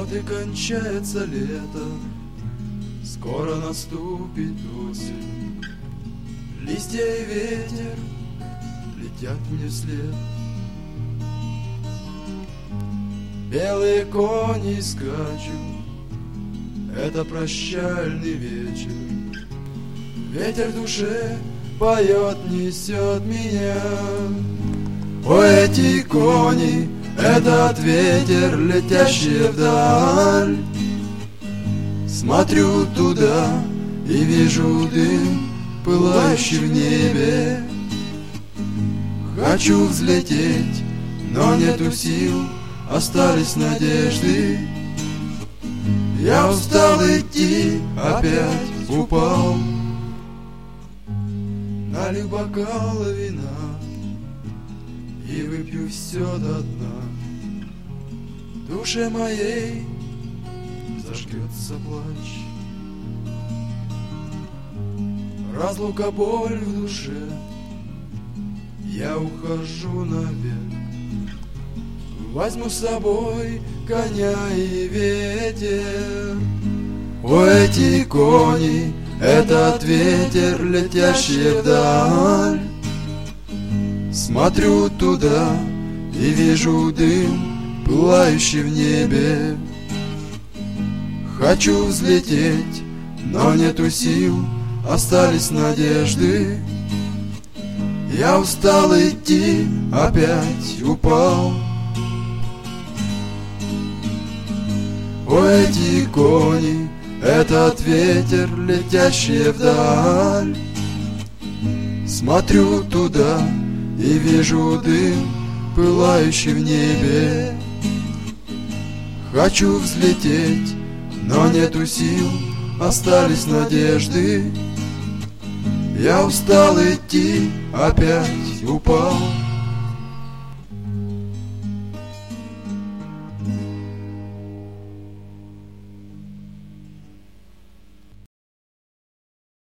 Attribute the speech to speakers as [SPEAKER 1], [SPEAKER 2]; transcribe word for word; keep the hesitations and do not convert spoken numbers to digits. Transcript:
[SPEAKER 1] Вот и кончается лето, скоро наступит осень. Листья и ветер летят мне вслед. Белые кони скачут, это прощальный вечер. Ветер в душе поет, несет меня. О, эти кони, этот ветер, летящий вдаль. Смотрю туда и вижу дым, пылающий в небе. Хочу взлететь, но нету сил, остались надежды. Я устал идти, опять упал. Налью бокал вина и выпью все до дна. В душе моей зажгется плач. Разлука, боль в душе, я ухожу наверх. Возьму с собой коня и ветер. О, эти кони, этот ветер, летящий вдаль. Смотрю туда и вижу дым, пылающий в небе. Хочу взлететь, но нету сил, остались надежды. Я устал идти, опять упал. О, эти кони, этот ветер, летящий вдаль. Смотрю туда и вижу дым, пылающий в небе. Хочу взлететь, но нету сил, остались надежды. Я устал идти, опять упал.